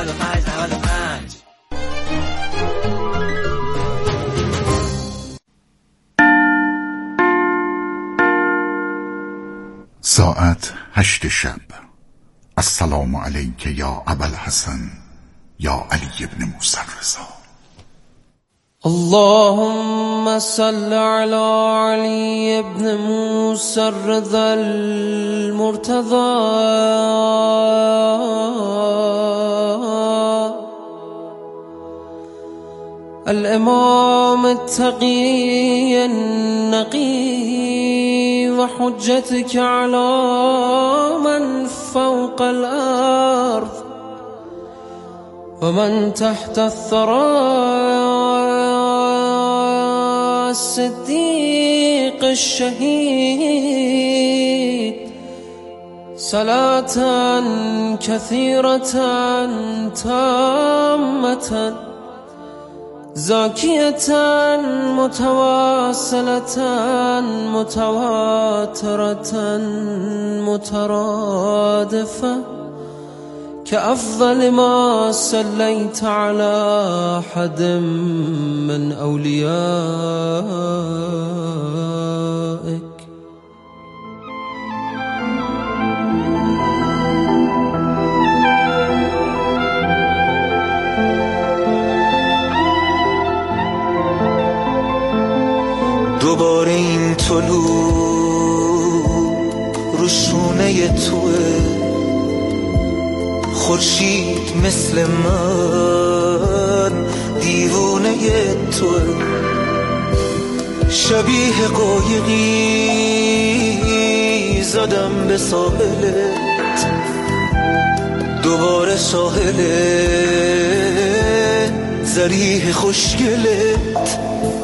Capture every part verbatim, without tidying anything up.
نود و پنج نود و پنج. ساعت هشت شب. السلام علیک یا ابوالحسن یا علی ابن موسی الرضا. اللهم صل على علي ابن موسى الرضا المرتضى الإمام التقي النقي وحجتك على من فوق الأرض ومن تحت الثرى الصديق الشهيد صلاة كثيرة تامة زاكية متواصلة متواترة مترادفة كأفضل ما صليت على أحد من أوليائك. دوباره این طلوع روشونه توه، خورشید مثل من دیوونه توه، شبیه قایقی زدم به ساحلت، دوباره ساحلت زریح خوشگلت.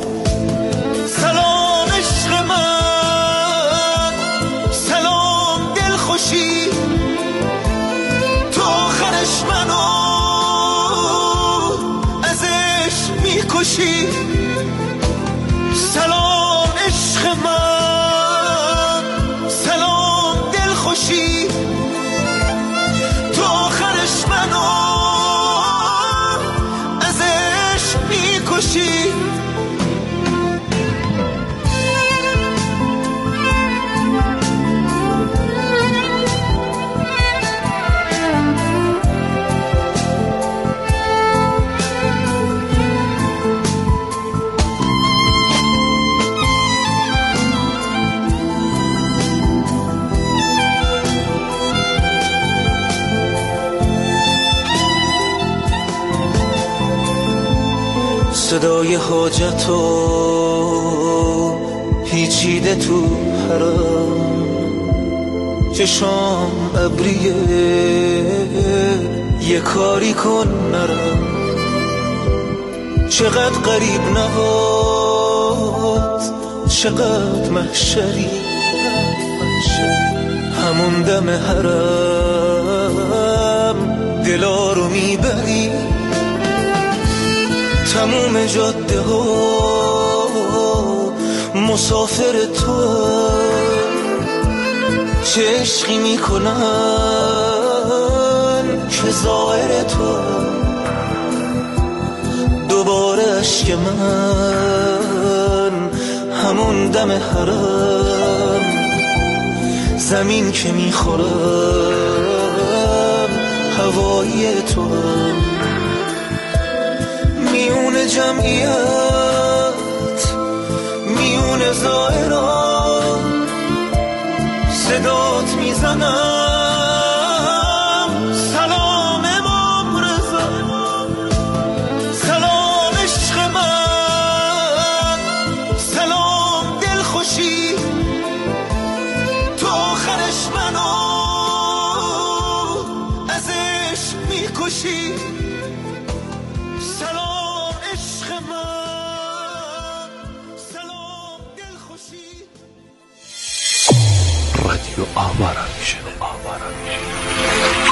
سلام عشق من، سلام دلخوشی، تو آخرش منو ازش میکشی. سلام عشق من، سلام دلخوشی، تو آخرش منو ازش میکشی. صدای حاجتو پیچیده تو حرم، چشام ابریه یه کاری کن نرم. چقدر قریب نهاد، چقدر محشری، همون دم حرم دلا رو میبری. تموم جاده ها مسافر تو، چه عشقی میکنن که ظاهر تو. دوباره عشق من همون دم حرم، زمین که میخورم هوایی تو. میون جمعیت، میون زائران صدات میزنم. سلام امام رضا، سلام عشق من، سلام دلخوشی، تو آخرش منو ازش میکشی. رادیو آوارا میشه.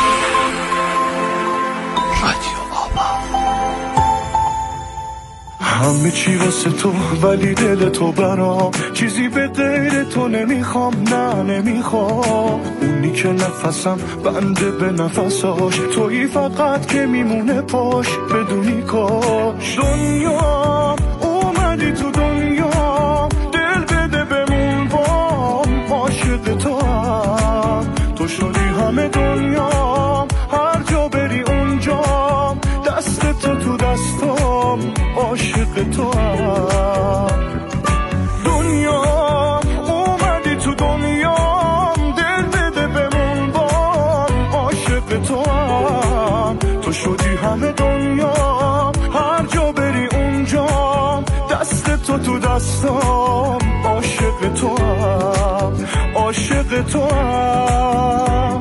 رادیو آوا همه چی واسه تو ولی دل تو برام، چیزی به غیر تو نمیخوام، نه نمیخوام. اونی که نفسم بنده به نفساش، تویی فقط که میمونه پاش بدونی کاش. دنیا اومدی تو دنیا، دل بده بمون بام، عاشق تو هم تو شدی همه دنیا، هر جا بری اونجام، دست تو تو دستام، عاشق تو هم. دنیا اومدی تو دنیام، دل بده بمون بام، عاشق تو هم تو شدی همه دنیا، هر جا بری اونجام، دست تو تو دستام، عاشق تو هم، عاشق تو هم.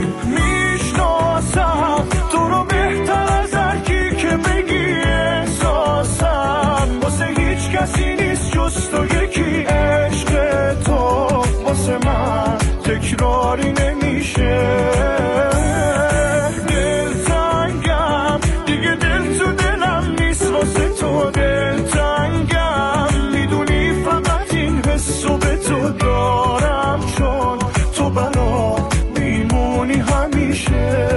میشناسم تو رو بهتر از هر کی که بگی، احساسم واسه هیچ کسی نیست جز تو یکی. عشق تو واسه من تکراری نمیشه، دلتنگم دیگه، دل تو دلم نیست واسه تو، دلتنگم میدونی فقط این حسو به تو دارم، چون تو برا میمونی همیشه.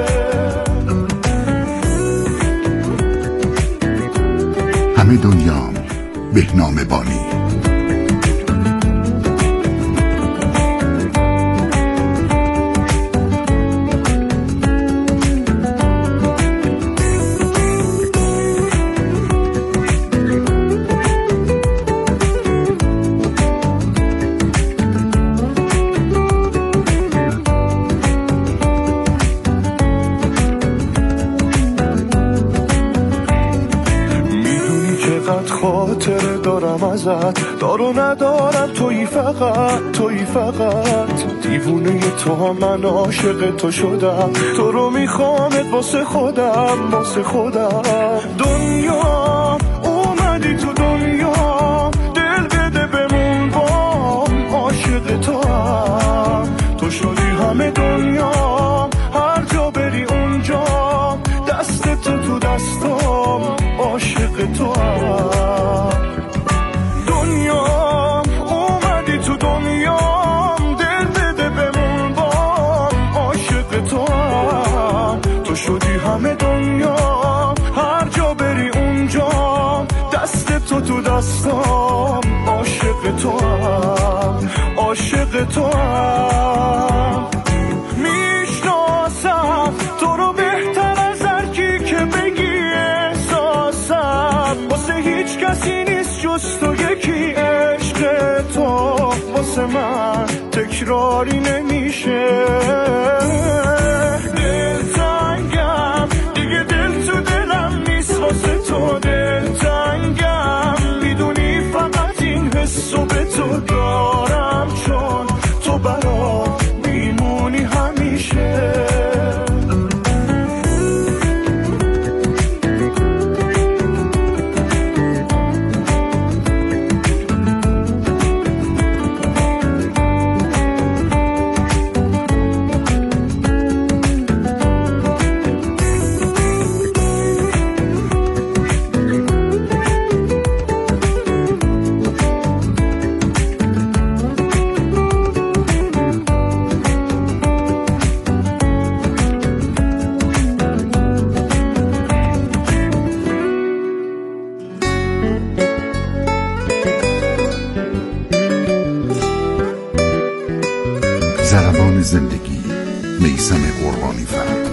همه دنیام بهنام بانی. خاطره دارم ازت، دارو ندارم، تویی فقط، تویی فقط. دیوونه تو هم من عاشق تو شدم، تو رو میخوامت واسه خودم، واسه خودم. دنیا اومدی تو دنیا، دل بده بمون بام، عاشق تو هم تو شدی همه دنیا، هر جا بری اونجا، دست تو تو دستام، عاشق تو هم. دنیا اومدی تو دنیا، دل بده بمون بام، عاشق تو هم تو شدی همه دنیا، هر جا بری اونجا، دست تو تو دستام، عاشق تو هم، عاشق تو هم. میشناسم تو رو بهتر از هر کی که بگی، احساسم واسه هیچ کسی نیست جز تو یکی. عشق تو واسه من تکراری نمیشه، دلتنگم دیگه، دل تو دلم نیست واسه تو، دلتنگم میدونی فقط این حسو به تو دارم، چون تو برا میمونی همیشه. ضربان زندگی، میثم قربانی فرد.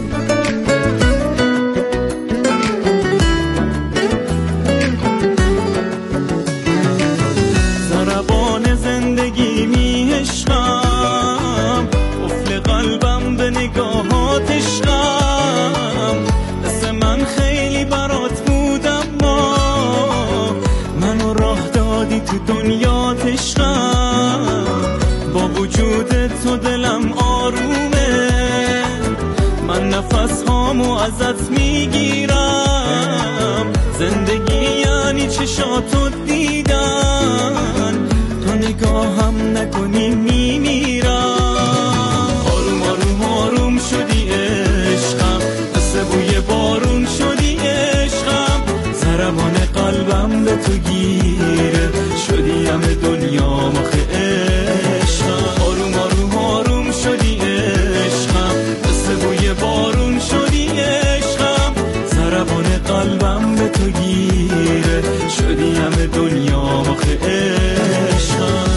ضربان زندگی می عشقم، قفل قلبم به نگاهات عشقم. مثل من خیلی برات بودم، ما منو راه دادی تو دنیات عشقم. با وجود تو دلم آرومه، من نفس هامو ازت میگیرم. زندگی یعنی چشاتو دیدن، تو نگاهم نکنی میمیرم. آروم آروم آروم شدی عشقم، مثل بوی بارون شدی عشقم. ضربان قلبم به تو گیره شدی همه دنیا مخه عشقم آروم آروم آروم شدی عشقم مثل بوی بارون شدی عشقم ضربان قلبم به تو گیره شدی همه دنیا مخه عشقم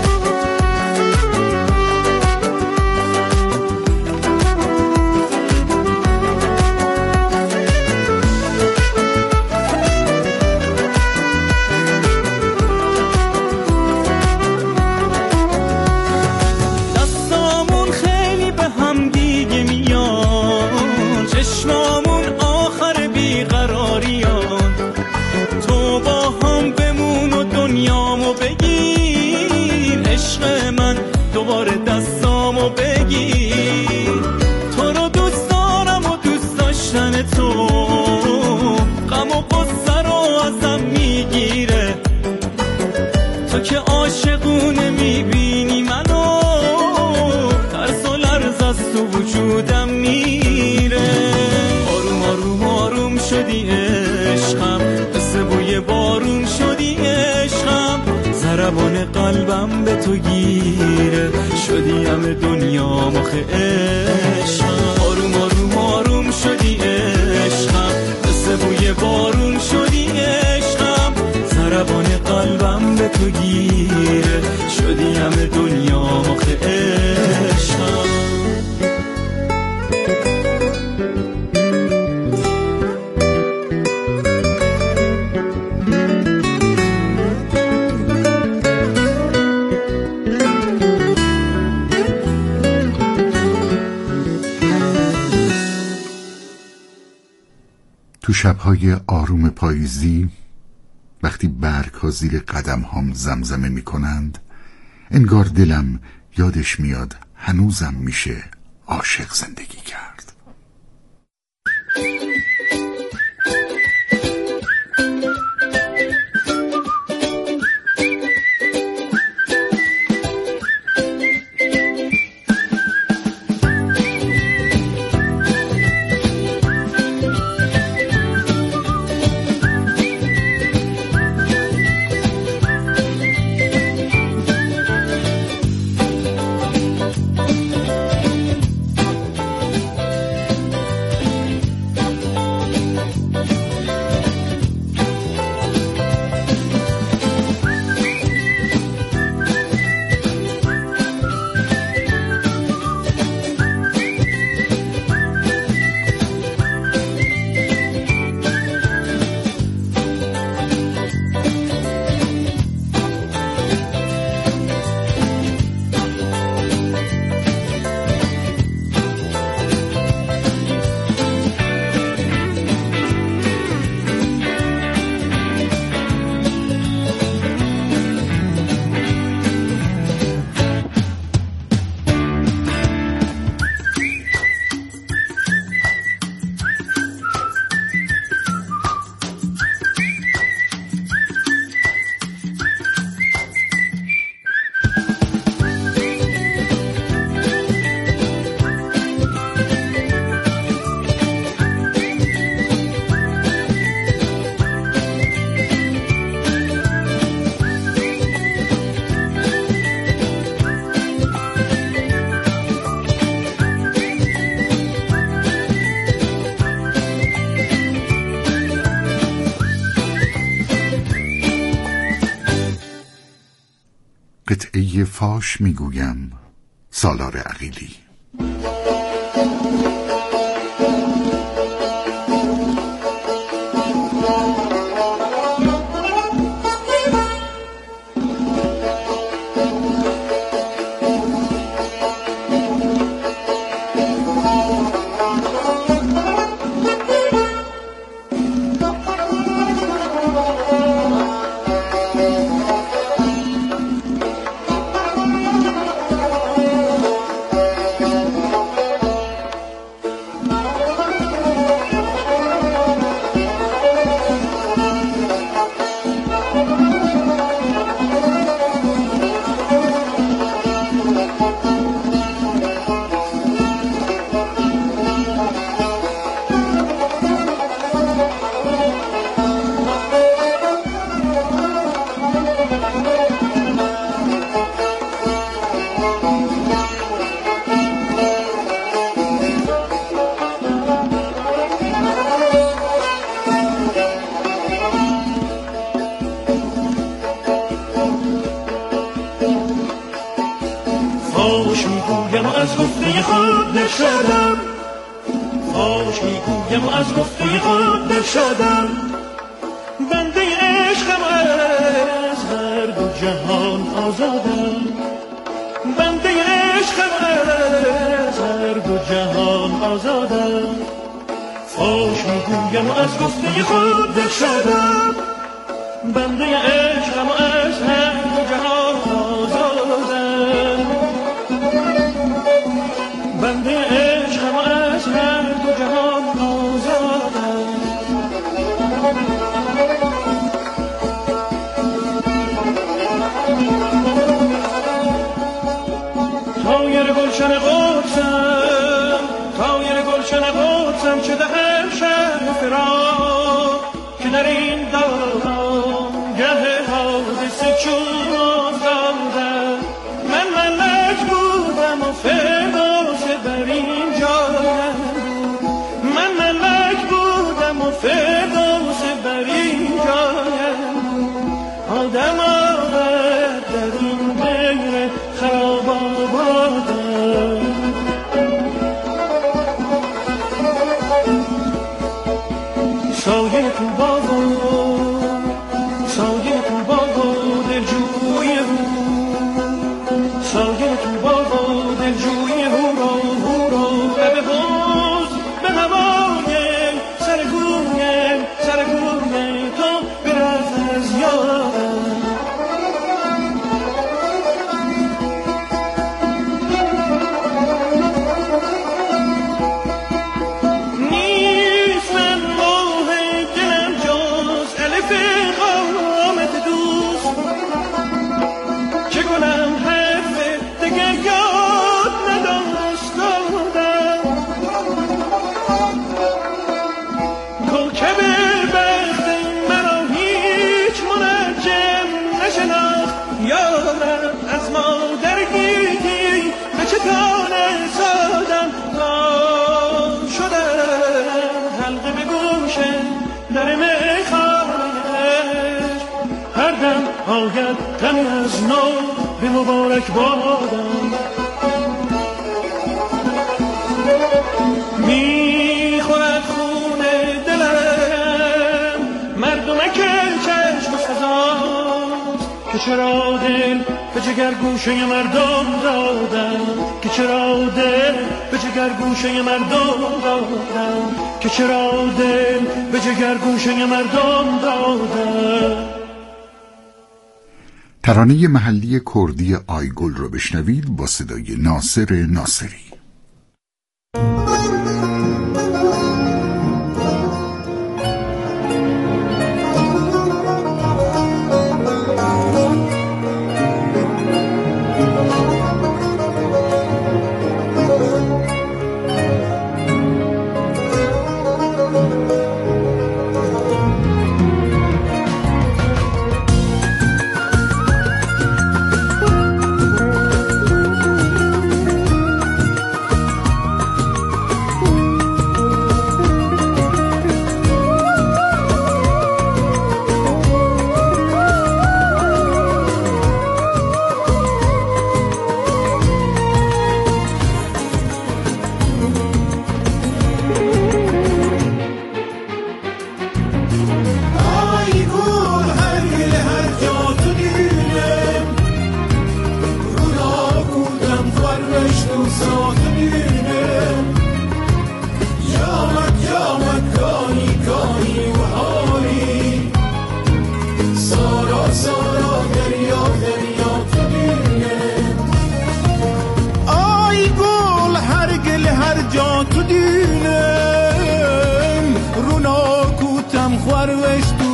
دوباره دستامو بگیر تو رو دوست دارم و دوست داشتن تو غم و غصه رو ازم میگیره تو که عاشقونه میبینی منو ترس و لرز از تو وجودم میره آروم آروم آروم شدی عشقم مثل بوی بارون شدی عشقم ضربان قلبم به تو گیره شدی همه دنیا مخه عشقم آروم آروم آروم شدی عشقم مثل بوی بارون شدی عشقم ضربان قلبم به تو گیره شدی همه دنیا مخه عشقم تو شب‌های آروم پاییزی وقتی برگ‌ها زیر قدم‌هام زمزمه می‌کنند انگار دلم یادش میاد هنوزم میشه عاشق زندگی کرد. قطعه فاش میگویم سالار عقیلی. خود دل شدم، فاش میگویم از گفته خود دل شدم. بنده عشقم از هر دو جهان آزادم، بنده عشقم از هر دو جهان آزادم. فاش میگویم از گفته خود دل شدم، بنده عشقم از هر دو جهان آزادم، بنده عشقم از هر دو جهان آزادم. طایر گلشن قدسم، طایر گلشن قدسم چه دهم شهر فراق که در این دوران گه حادثه چون افتادم. من ملک بودم و فردوس بر این جایم بود، من ملک بودم و فردوس بر این جایم بود. آدم آورد در این بین خراب آبادم، سایه تو باغ سایه تو باغ دلجوی رو، سایه تو باغ دلجوی رو رو رو لب حوض به هوای سرگوی سرگوی تو برز از یادم. از مادرگی به چتانه سادم تا شدم حلقه به گوش در میخانه‌اش. هر دم آید غمی از نو به مبارک بادم، میخورد خون دلم مردمک چشم سزاست که چرا دل به جگر گوشه مردم دادم، که چرا دل به جگر گوشه مردم دادم، که چرا دل به جگر گوشه مردم دادم. ترانه محلی کردی آیگل رو بشنوید با صدای ناصر ناصری. تو دینم رو ناکوتم خوروش تو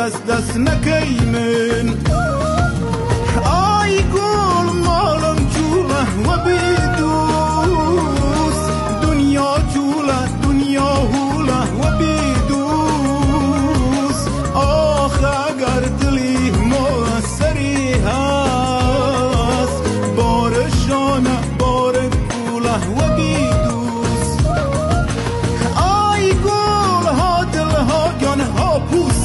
دست دست نکی من آی گل مالم جوله و بیدوس دنیا جوله دنیا هوله و بیدوس آخ اگر دلی موسری هست بارشانه بار کوله و بیدوس آی گل ها دل ها گان ها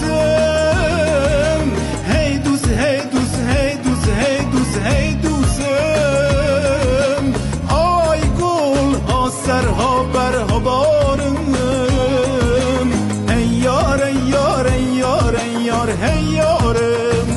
پوسم هی دوس هی دوس هی دوس هی دوس هی دوسم آی گل ها سرها برها بارم ای یار ای یار ای یار ای یار هی یارم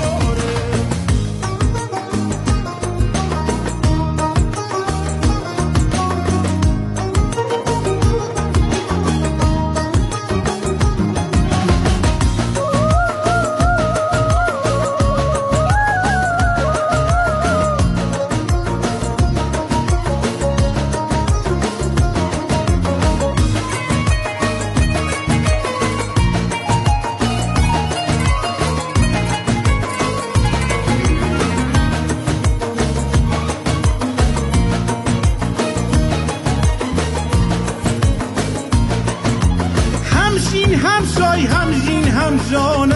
همشین همشای همشین همجان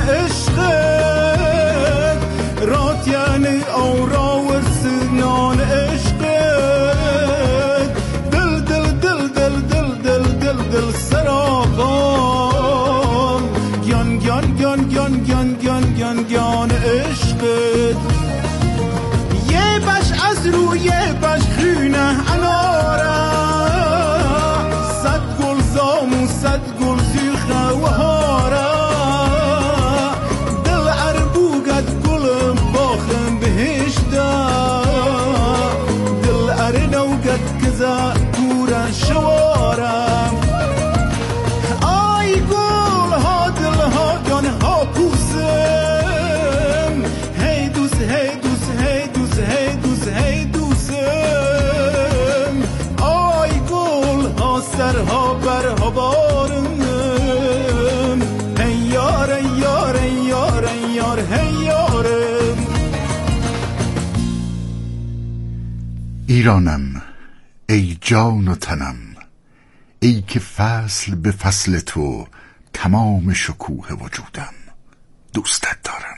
عشقت رات یعنی آورا ورسنان عشقت دل دل دل دل دل دل دل دل سراغام گیان گیان گیان گیان گیان گیان گیان گیان عشقت یه بش از روی بش خونه اناره صد گل زامو صد گل زیخه و هاره دل اربوگت گلم باخم بهشته دل ارنوگت کزا کورا شوارم آی گل ها دل ها گان ها پوسم هی دوس هی دوس هی دوس هی دوس هی دوسم آی گل ها سرها برها بارم ای یار ای یار ای یار ای یار هی یارم ایرانم ای جان و تنم ای که فصل به فصل تو تمام شکوه وجودم دوستت دارم.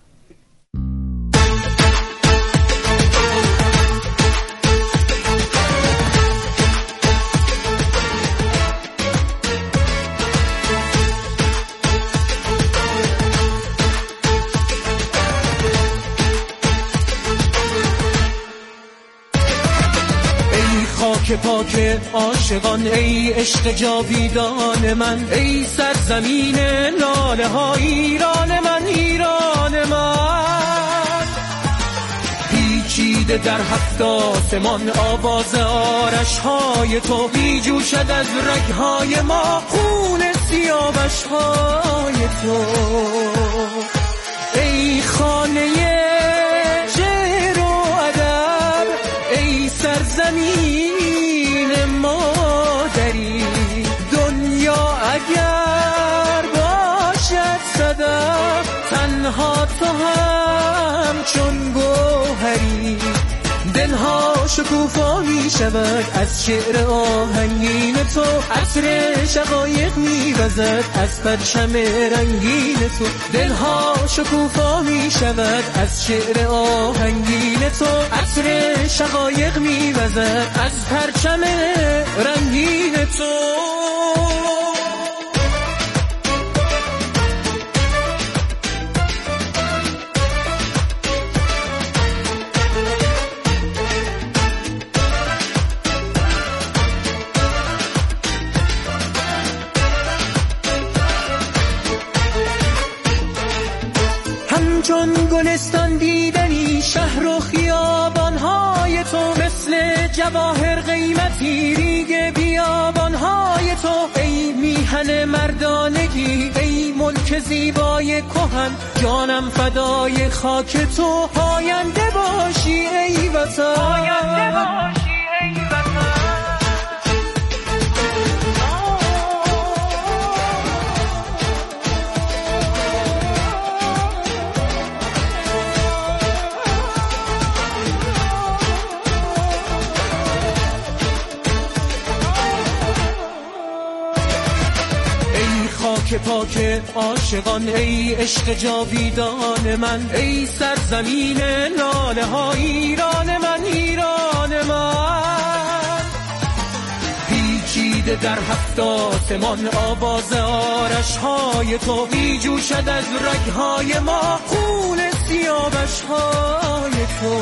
خاک پاک عاشقان ای عشق جاویدان من ای سرزمین لاله ها ایران من ایران من پیچیده در هفت آسمان آواز آرش های تو بی جوشد از رگ های ما خون سیاوش های تو ای خانه شعر و ادب ای سرزمین مادری دنیا اگر باشد صدف تنها تو هم چون گوهری دلها شکوفا می شود از شعر آهنگین تو عطر شقایق می وزد از پرچم رنگین تو دلها شکوفا می شود از شعر آهنگین تو عطر شقایق می وزد از پرچم رنگین تو چون گلستان دیدنی شهر و خیابانهای تو مثل جواهر قیمتی ریگ بیابانهای تو ای میهن مردانگی ای ملک زیبای کهن جانم فدای خاک تو پاینده باشی ای وطن پاینده باشی ای وطن پاک عاشقان، ای عشق جاویدان من، ای سرزمین لاله ها ایران من، ایران من. پیچیده در هفت آسمان آواز آرش های تو می جوشد از رگ های ما، خون سیاوش های تو.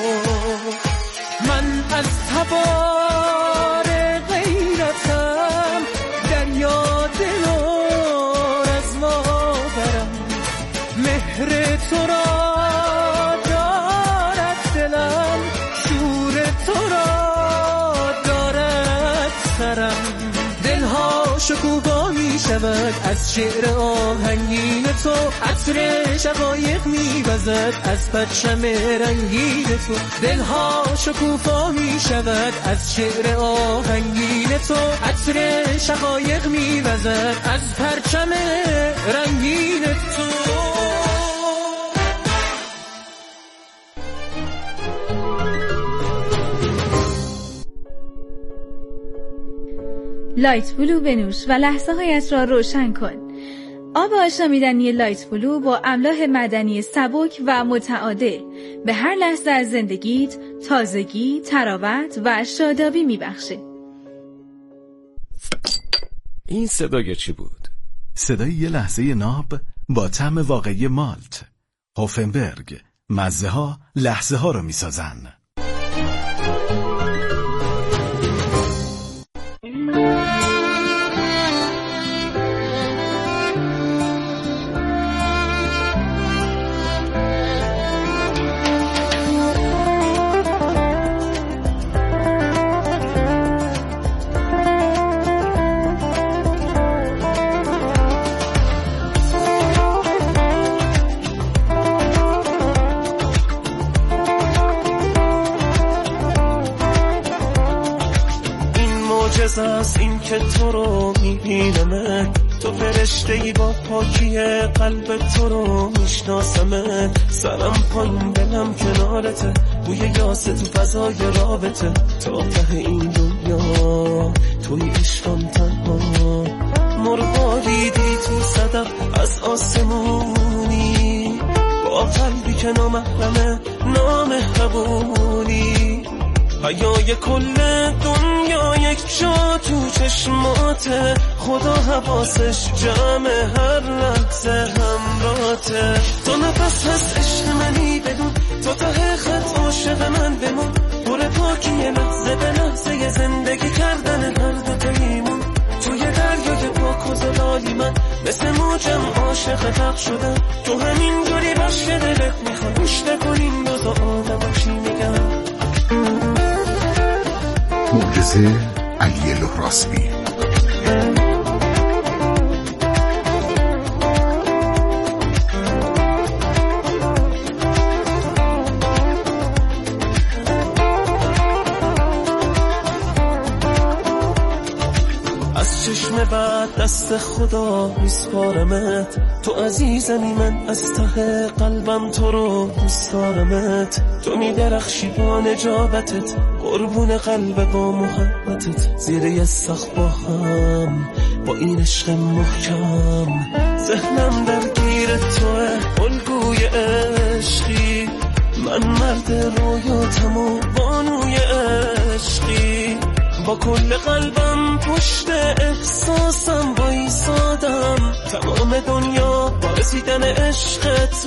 من از تبار غیرتم دریا دلار از ما برم، مهر تو را دارد دلم، شور تو را دارد سرم. دلها شکوفا می شود از شعر آهنگین تو، عطر شقایق می وزد از پرچم رنگین تو. دلها شکوفا می شود از شعر آهنگین تو، عطر شقایق می وزد از پرچم رنگین تو. لایت بلو بنوش و لحظه هایت را روشن کن. آب آشامیدنی لایت بلو با املاح معدنی سبک و متعادل به هر لحظه از زندگیت تازگی، تراوت و شادابی میبخشه. این صدای چی بود؟ صدای یه لحظه ناب با طعم واقعی مالت. هوفنبرگ، مزه ها لحظه ها رو میسازن. از این که تو رو میبینم، تو فرشته ای با پاکی قلب تو رو میشناسم. سرم پایین دلم کنارته، بوی یاسه تو فضای رابطه. تا ته این دنیا توی عشقم تنها، مرغا دیدی تو صدف از آسمونی، با قلبی که نامحرمه نامهربونی. حیای کل دنیا یک جا تو چشماته، خدا حواسش جمع هر لحظه همراته. تو نفس هست عشق منی بدون، تو ته خط عاشق من بمون. پر پاکی لحظه به لحظه زندگی کردن هر دو تایمون. توی دریای پاک و زلالی من مثل موجم عاشق غرق شدم. تو همین جوری باش که دلت میخواد گوش نکنیم دوزا آدم چی میگم. معجزه علی لهراسبی. از چشم بعد دست خدا میسپارمت، تو عزیزمی من از ته قلبم تو رو میسپارمت. تو میدرخشی با نجابتت، قربون قلب با محبتت. زیر یه سقف با هم با این عشق محکم، ذهنم درگیر توه الگوی عشقی. من مرد رویاتم و بانوی عشقی، با کل قلبم پشت احساسم بایستادم. تمام دنیا با رسیدن عشقت